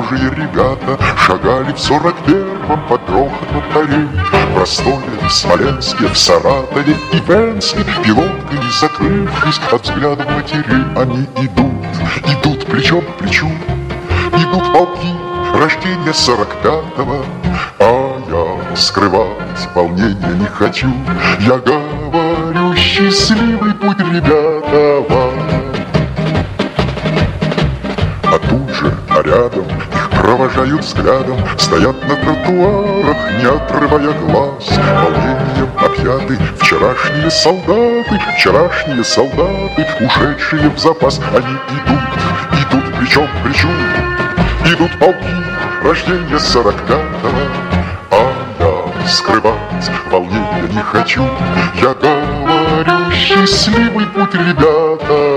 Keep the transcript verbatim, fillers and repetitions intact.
Похожие ребята шагали в сорок первом под грохот батарей. В Ростове, в Смоленске, в Саратове и Венске, пилотками закрывшись от взглядов матерей, они идут, идут плечом к плечу. Идут полки рождения сорок пятого, а я скрывать волнения не хочу. Я говорю, счастливый путь, ребята, вам. А тут же, а рядом их провожают взглядом, стоят на тротуарах, не отрывая глаз. Волнением объяты вчерашние солдаты, вчерашние солдаты, ушедшие в запас. Они идут, идут плечом к плечу. Идут полки рождения сорок пятого, а я скрывать волнения не хочу. Я говорю, счастливый путь, ребята,